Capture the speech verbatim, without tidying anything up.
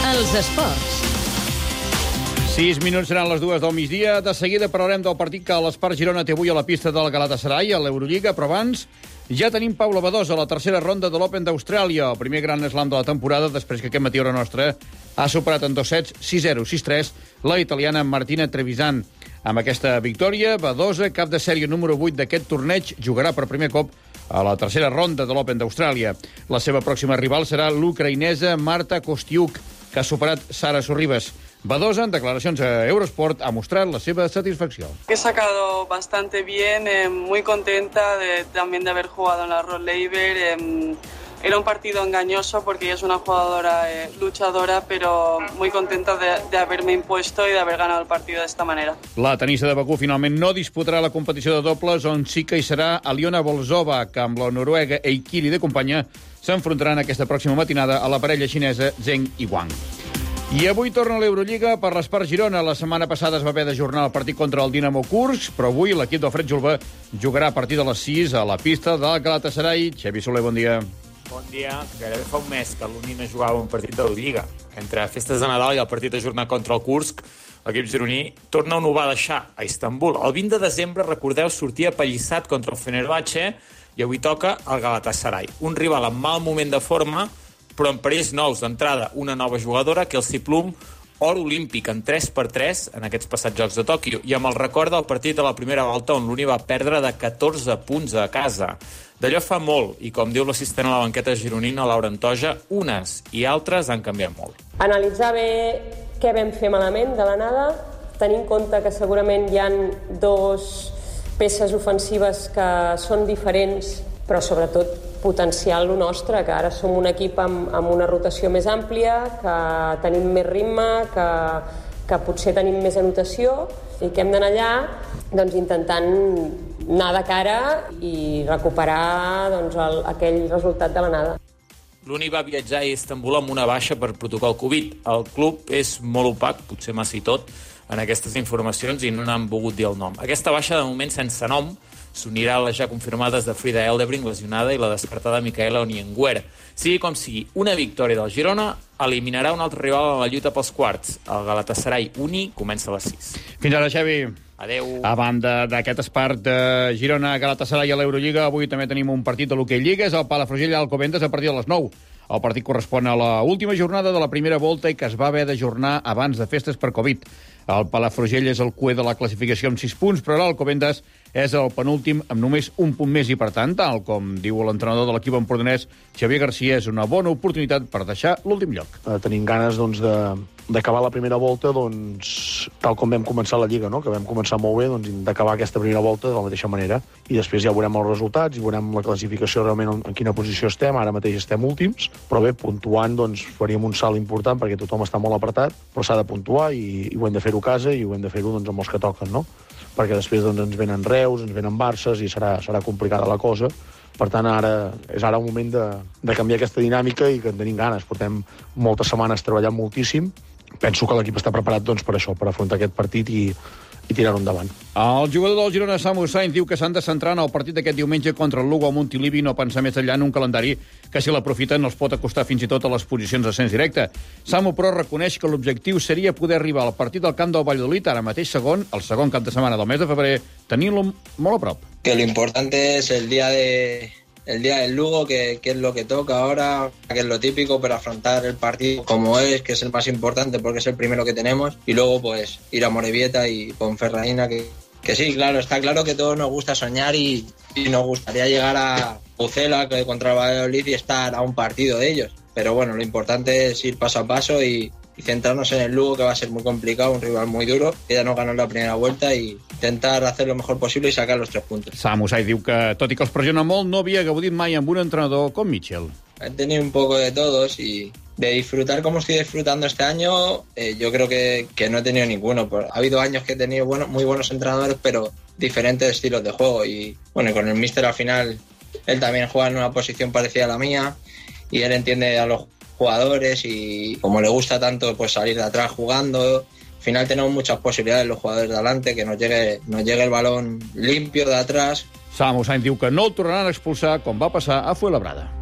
Els esports. Sis minuts seran les dues del migdia. De seguida parlarem del partit que l'Espart Girona té avui a la pista del Galatasaray, a l'Eurolliga, però abans ja tenim Paula Badosa a la tercera ronda de l'Open d'Austràlia, el primer gran slam de la temporada, després que aquest matí hora nostra ha superat en dos sets, sis zero, sis tres, la italiana Martina Trevisan. Amb aquesta victòria, Badosa, cap de sèrie número vuit d'aquest torneig, jugarà per primer cop a la tercera ronda de l'Open d'Austràlia. La seva pròxima rival serà l'ucraïnesa Marta Kostiuk, que ha superat Sara Sorribes. Badosa, en declaracions a Eurosport, ha mostrat la seva satisfacció. He sacado bastante bien, eh, muy contenta de, también de haber jugado en la Rod Laver. Eh, era un partido engañoso porque ella es una jugadora eh, luchadora, pero muy contenta de, de haberme impuesto y de haber ganado el partido de esta manera. La tenista de Bakú finalment no disputarà la competició de dobles, on sí que hi serà Aliona Volzova, que amb la noruega Eikiri de companya s'enfrontaran aquesta pròxima matinada a la parella xinesa Zheng i Wang. I avui torna a l'Eurolliga per l'Espart Girona. La setmana passada es va haver d'ajornar el partit contra el Dinamo Kursk, però avui l'equip d'Alfred Julba jugarà a partir de les sis a la pista del Galatasaray. Xavi Soler, bon dia. Bon dia. Gairebé fa un mes que l'Uni no jugava un partit de l'Eurolliga. Entre festes de Nadal i el partit ajornat contra el Kursk, l'equip gironí torna on ho va deixar, a Istanbul. El vint de desembre, recordeu, sortia apallissat contra el Fenerbahçe i avui toca el Galatasaray. Un rival amb mal moment de forma, però amb perills nous d'entrada, una nova jugadora, Kelsey Plum, or olímpic en tres per tres en aquests passats Jocs de Tòquio, i amb el record del partit de la primera volta on l'Uni va perdre de catorze punts a casa. D'allò fa molt, i com diu l'assistent a la banqueta gironina, Laura Antoja, unes i altres han canviat molt. Analitzar bé què vam fer malament de la nada, tenir en compte que segurament hi ha dos peces ofensives que són diferents, però sobretot potenciar el nostre, que ara som un equip amb, amb una rotació més àmplia, que tenim més ritme, que, que potser tenim més anotació, i que hem d'anar allà doncs, intentant anar de cara i recuperar doncs, el, aquell resultat de la nada. L'Uni va viatjar a Istanbul amb una baixa per protocol Covid. El club és molt opac, potser massa i tot, en aquestes informacions i no n'han volgut dir el nom. Aquesta baixa, de moment, sense nom, s'unirà a les ja confirmades de Frida Eldebrink, lesionada, i la descartada Micaela Onienguer. Sigui com sigui, una victòria del Girona eliminarà un altre rival en la lluita pels quarts. El Galatasaray Uni comença a les sis. Fins ara, Xavi. Adeu. A banda d'aquest Espart de Girona, Galatasaray a l'Eurolliga, avui també tenim un partit de l'Hockey Lliga, és el Palafrugell Alcobendas a partir de les nou. El partit correspon a la última jornada de la primera volta i que es va haver d'ajornar abans de festes per Covid. El Palafrugell és el cuer de la classificació amb sis punts, però l'Alcobendas és el penúltim amb només un punt més i, per tant, tal com diu l'entrenador de l'equip empordanès, Xavier Garcia, és una bona oportunitat per deixar l'últim lloc. Eh, tenim ganes doncs, de, d'acabar la primera volta doncs, tal com vam començar la Lliga, no? Que vam començar molt bé, doncs, d'acabar aquesta primera volta de la mateixa manera. I després ja veurem els resultats i veurem la classificació realment en, en quina posició estem. Ara mateix estem últims, però bé, puntuant doncs, faríem un salt important perquè tothom està molt apretat, però s'ha de puntuar i, i ho hem de fer-ho a casa i ho hem de fer-ho doncs, amb els que toquen, no? Perquè després doncs, ens venen Reus, ens venen Barces i serà, serà complicada la cosa. Per tant, ara és ara un moment de, de canviar aquesta dinàmica i que en tenim ganes. Portem moltes setmanes treballant moltíssim. Penso que l'equip està preparat doncs, per això, per afrontar aquest partit i, i tirar-ho endavant. El jugador del Girona, Samu Sainz, diu que s'han de centrar en el partit d'aquest diumenge contra el Lugo a Montilivi i no pensar més enllà en un calendari que, si l'aprofiten, els pot acostar fins i tot a les posicions d'ascens directe. Samu, però, reconeix que l'objectiu seria poder arribar al partit del camp del Valladolid, ara mateix segon, el segon cap de setmana del mes de febrer, tenint-lo molt a prop. Que lo importante es el día de... el día del Lugo, que, que es lo que toca ahora, que es lo típico para afrontar el partido como es, que es el más importante porque es el primero que tenemos, y luego pues ir a Morevieta y Ponferradina, que, que sí, claro, está claro que todos nos gusta soñar y, y nos gustaría llegar a Pucela, que contra el Valladolid, y estar a un partido de ellos, pero bueno, lo importante es ir paso a paso y, y centrarnos en el Lugo, que va a ser muy complicado, un rival muy duro, que ya no ganó la primera vuelta, y intentar hacer lo mejor posible y sacar los tres puntos. Samu Sainz diu que, tot i que els pressiona molt, no havia gaudit mai amb un entrenador com Mitchell. He tenido un poco de todos y de disfrutar como estoy disfrutando este año, eh, yo creo que, que no he tenido ninguno. Ha habido años que he tenido bueno, muy buenos entrenadores, pero diferentes estilos de juego. Y bueno, con el míster al final, él también juega en una posición parecida a la mía y él entiende a los jugadores y como le gusta tanto pues salir de atrás jugando. Al final tenemos muchas posibilidades los jugadores de adelante, que nos llegue, nos llegue el balón limpio de atrás. Samu Sainz diu que no el tornaran a expulsar com va passar a Fuenlabrada.